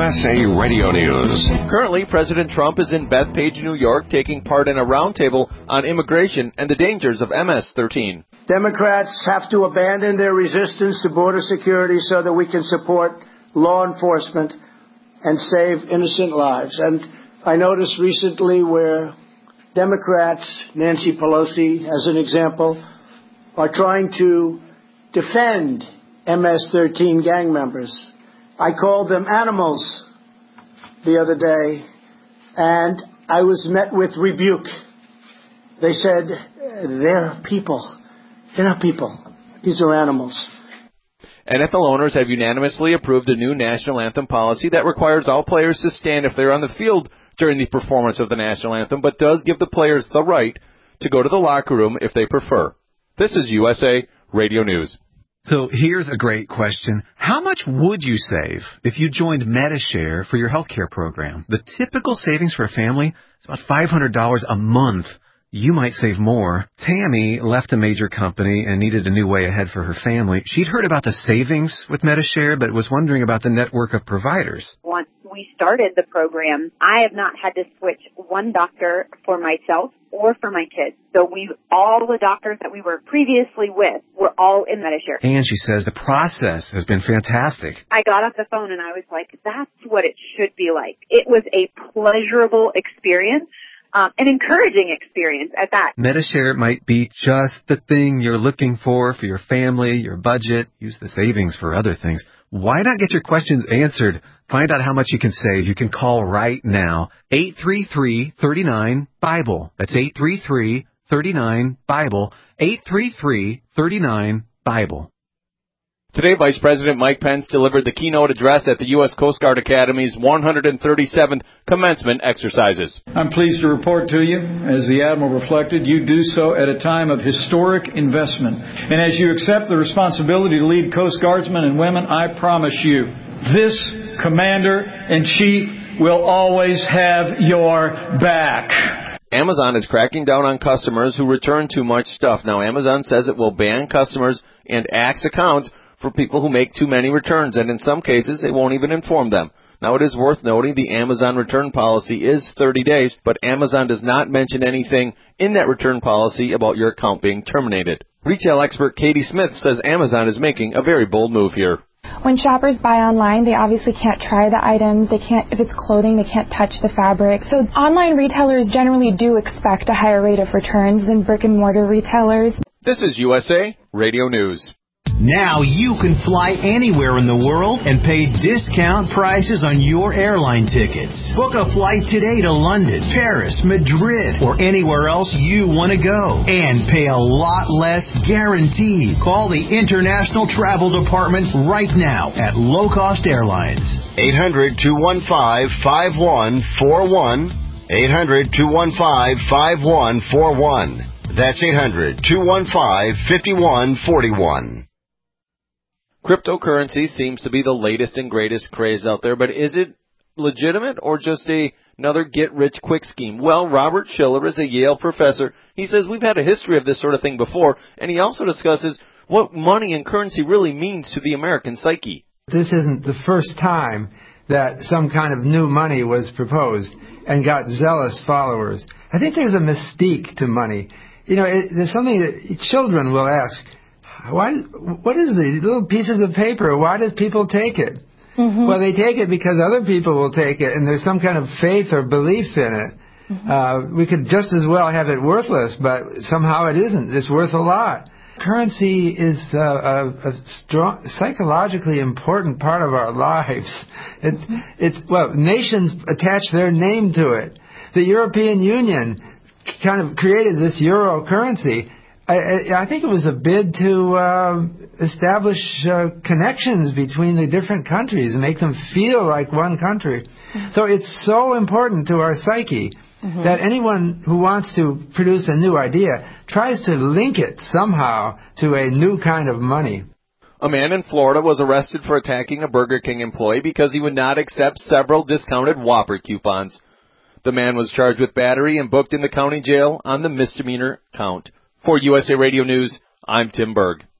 USA Radio News. Currently, President Trump is in Bethpage, New York, taking part in a roundtable on immigration and the dangers of MS-13. Democrats have to abandon their resistance to border security so that we can support law enforcement and save innocent lives. And I noticed recently where Democrats, Nancy Pelosi as an example, are trying to defend MS-13 gang members. I called them animals the other day, and I was met with rebuke. They said, they're people. They're not people. These are animals. NFL owners have unanimously approved a new national anthem policy that requires all players to stand if they're on the field during the performance of the national anthem, but does give the players the right to go to the locker room if they prefer. This is USA Radio News. So here's a great question. How much would you save if you joined Medi-Share for your health care program? The typical savings for a family is about $500 a month. You might save more. Tammy left a major company and needed a new way ahead for her family. She'd heard about the savings with Medi-Share, but was wondering about the network of providers. Once we started the program, I have not had to switch one doctor for myself or for my kids. So all the doctors that we were previously with were all in Medi-Share. And she says the process has been fantastic. I got off the phone and I was like, that's what it should be like. It was a pleasurable experience. An encouraging experience at that. Medi-Share might be just the thing you're looking for your family, your budget. Use the savings for other things. Why not get your questions answered? Find out how much you can save. You can call right now. 833-39-BIBLE. That's 833-39-BIBLE. 833-39-BIBLE. Today, Vice President Mike Pence delivered the keynote address at the U.S. Coast Guard Academy's 137th commencement exercises. I'm pleased to report to you, as the Admiral reflected, you do so at a time of historic investment. And as you accept the responsibility to lead Coast Guardsmen and women, I promise you, this Commander-in-Chief will always have your back. Amazon is cracking down on customers who return too much stuff. Now, Amazon says it will ban customers and axe accounts for people who make too many returns, and in some cases, they won't even inform them. Now, it is worth noting the Amazon return policy is 30 days, but Amazon does not mention anything in that return policy about your account being terminated. Retail expert Katie Smith says Amazon is making a very bold move here. When shoppers buy online, they obviously can't try the items. They can't, if it's clothing, they can't touch the fabric. So online retailers generally do expect a higher rate of returns than brick-and-mortar retailers. This is USA Radio News. Now you can fly anywhere in the world and pay discount prices on your airline tickets. Book a flight today to London, Paris, Madrid, or anywhere else you want to go. And pay a lot less guaranteed. Call the International Travel Department right now at Low Cost Airlines. 800-215-5141. 800-215-5141. That's 800-215-5141. Cryptocurrency seems to be the latest and greatest craze out there, but is it legitimate or just another get-rich-quick scheme? Well, Robert Schiller is a Yale professor. He says we've had a history of this sort of thing before, and he also discusses what money and currency really means to the American psyche. This isn't the first time that some kind of new money was proposed and got zealous followers. I think there's a mystique to money. You know, there's something that children will ask, what is these little pieces of paper? Why does people take it? Mm-hmm. Well, they take it because other people will take it, and there's some kind of faith or belief in it. Mm-hmm. We could just as well have it worthless, but somehow it isn't. It's worth a lot. Currency is a strong, psychologically important part of our lives. Nations attach their name to it. The European Union kind of created this euro currency. I think it was a bid to establish connections between the different countries and make them feel like one country. Mm-hmm. So it's so important to our psyche that anyone who wants to produce a new idea tries to link it somehow to a new kind of money. A man in Florida was arrested for attacking a Burger King employee because he would not accept several discounted Whopper coupons. The man was charged with battery and booked in the county jail on the misdemeanor count. For USA Radio News, I'm Tim Berg.